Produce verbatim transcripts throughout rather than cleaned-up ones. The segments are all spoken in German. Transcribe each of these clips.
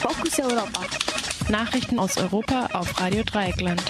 Fokus Europa. Nachrichten aus Europa auf Radio Dreieckland.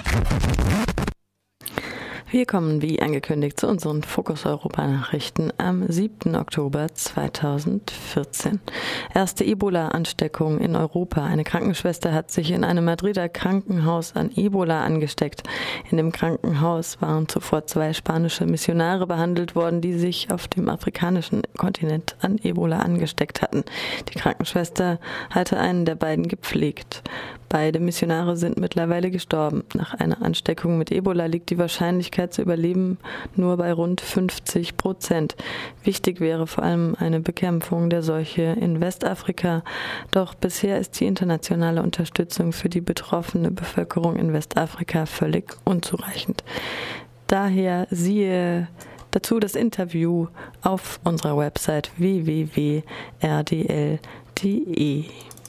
Wir kommen wie angekündigt zu unseren Fokus Europa Nachrichten am siebten Oktober zweitausendvierzehn. Erste Ebola-Ansteckung in Europa. Eine Krankenschwester hat sich in einem Madrider Krankenhaus an Ebola angesteckt. In dem Krankenhaus waren zuvor zwei spanische Missionare behandelt worden, die sich auf dem afrikanischen Kontinent an Ebola angesteckt hatten. Die Krankenschwester hatte einen der beiden gepflegt. Beide Missionare sind mittlerweile gestorben. Nach einer Ansteckung mit Ebola liegt die Wahrscheinlichkeit zu überleben nur bei rund fünfzig Prozent. Wichtig wäre vor allem eine Bekämpfung der Seuche in Westafrika. Doch bisher ist die internationale Unterstützung für die betroffene Bevölkerung in Westafrika völlig unzureichend. Daher siehe dazu das Interview auf unserer Website w w w punkt r d l punkt d e.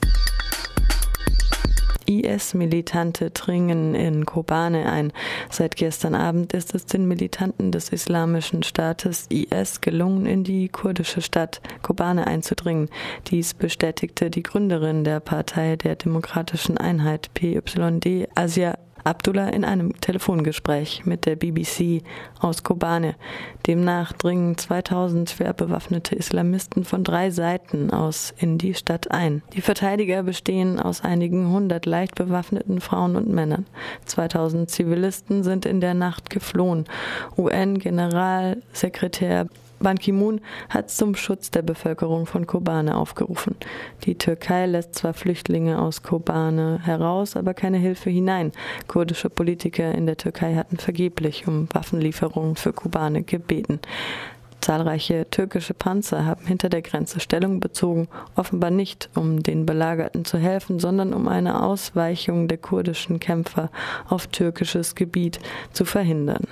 I S-Militante dringen in Kobane ein. Seit gestern Abend ist es den Militanten des Islamischen Staates I S gelungen, in die kurdische Stadt Kobane einzudringen. Dies bestätigte die Gründerin der Partei der Demokratischen Einheit P Y D, Asia Abdullah, in einem Telefongespräch mit der B B C aus Kobane. Demnach dringen zweitausend schwer bewaffnete Islamisten von drei Seiten aus in die Stadt ein. Die Verteidiger bestehen aus einigen hundert leicht bewaffneten Frauen und Männern. zweitausend Zivilisten sind in der Nacht geflohen. U N-Generalsekretär Ban Ki-moon hat zum Schutz der Bevölkerung von Kobane aufgerufen. Die Türkei lässt zwar Flüchtlinge aus Kobane heraus, aber keine Hilfe hinein. Kurdische Politiker in der Türkei hatten vergeblich um Waffenlieferungen für Kobane gebeten. Zahlreiche türkische Panzer haben hinter der Grenze Stellung bezogen, offenbar nicht, um den Belagerten zu helfen, sondern um eine Ausweichung der kurdischen Kämpfer auf türkisches Gebiet zu verhindern.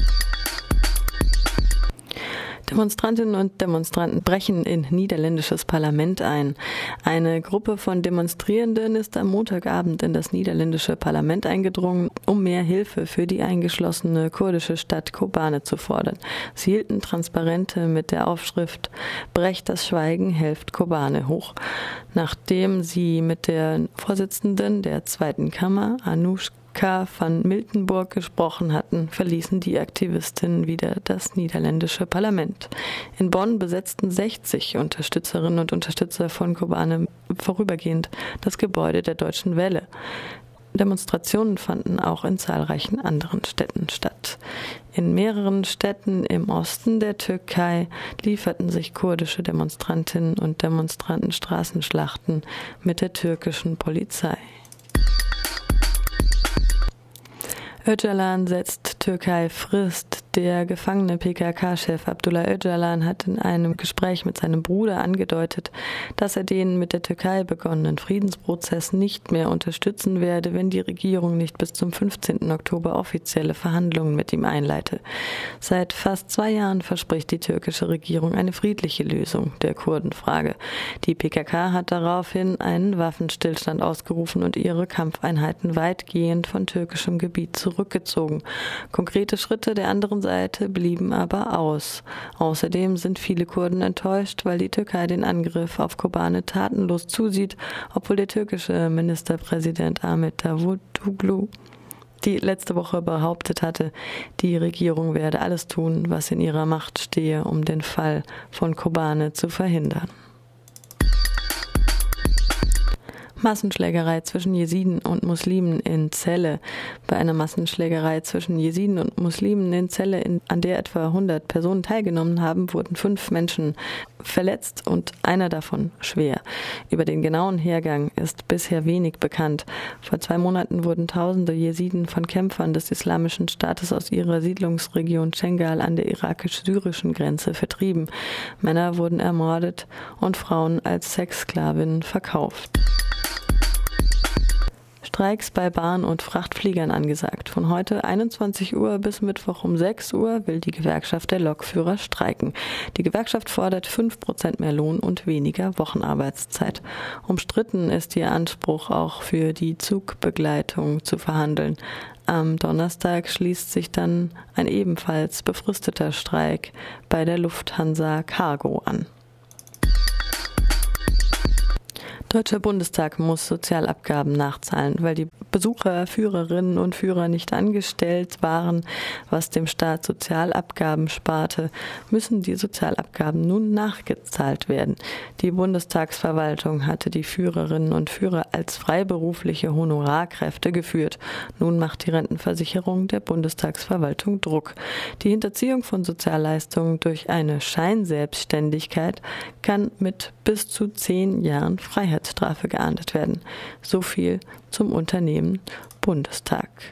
Demonstrantinnen und Demonstranten brechen in niederländisches Parlament ein. Eine Gruppe von Demonstrierenden ist am Montagabend in das niederländische Parlament eingedrungen, um mehr Hilfe für die eingeschlossene kurdische Stadt Kobane zu fordern. Sie hielten Transparente mit der Aufschrift "Brecht das Schweigen, helft Kobane" hoch. Nachdem sie mit der Vorsitzenden der zweiten Kammer, Anoushka van Miltenburg, gesprochen hatten, verließen die Aktivistinnen wieder das niederländische Parlament. In Bonn besetzten sechzig Unterstützerinnen und Unterstützer von Kobane vorübergehend das Gebäude der Deutschen Welle. Demonstrationen fanden auch in zahlreichen anderen Städten statt. In mehreren Städten im Osten der Türkei lieferten sich kurdische Demonstrantinnen und Demonstranten Straßenschlachten mit der türkischen Polizei. Öcalan setzt Türkei Frist. Der gefangene P K K-Chef Abdullah Öcalan hat in einem Gespräch mit seinem Bruder angedeutet, dass er den mit der Türkei begonnenen Friedensprozess nicht mehr unterstützen werde, wenn die Regierung nicht bis zum fünfzehnten Oktober offizielle Verhandlungen mit ihm einleite. Seit fast zwei Jahren verspricht die türkische Regierung eine friedliche Lösung der Kurdenfrage. Die P K K hat daraufhin einen Waffenstillstand ausgerufen und ihre Kampfeinheiten weitgehend von türkischem Gebiet zurückgezogen. Konkrete Schritte der anderen Seite blieben aber aus. Außerdem sind viele Kurden enttäuscht, weil die Türkei den Angriff auf Kobane tatenlos zusieht, obwohl der türkische Ministerpräsident Ahmet Davutoglu die letzte Woche behauptet hatte, die Regierung werde alles tun, was in ihrer Macht stehe, um den Fall von Kobane zu verhindern. Massenschlägerei zwischen Jesiden und Muslimen in Celle. Bei einer Massenschlägerei zwischen Jesiden und Muslimen in Celle, in, an der etwa hundert Personen teilgenommen haben, wurden fünf Menschen verletzt und einer davon schwer. Über den genauen Hergang ist bisher wenig bekannt. Vor zwei Monaten wurden tausende Jesiden von Kämpfern des Islamischen Staates aus ihrer Siedlungsregion Cengal an der irakisch-syrischen Grenze vertrieben. Männer wurden ermordet und Frauen als Sexsklavinnen verkauft. Streiks bei Bahn- und Frachtfliegern angesagt. Von heute einundzwanzig Uhr bis Mittwoch um sechs Uhr will die Gewerkschaft der Lokführer streiken. Die Gewerkschaft fordert fünf Prozent mehr Lohn und weniger Wochenarbeitszeit. Umstritten ist ihr Anspruch, auch für die Zugbegleitung zu verhandeln. Am Donnerstag schließt sich dann ein ebenfalls befristeter Streik bei der Lufthansa Cargo an. Deutscher Bundestag muss Sozialabgaben nachzahlen, weil die Besucher, Führerinnen und Führer nicht angestellt waren, was dem Staat Sozialabgaben sparte, müssen die Sozialabgaben nun nachgezahlt werden. Die Bundestagsverwaltung hatte die Führerinnen und Führer als freiberufliche Honorarkräfte geführt. Nun macht die Rentenversicherung der Bundestagsverwaltung Druck. Die Hinterziehung von Sozialleistungen durch eine Scheinselbstständigkeit kann mit bis zu zehn Jahren Freiheitsstrafe geahndet werden. So viel zum Unternehmen Bundestag.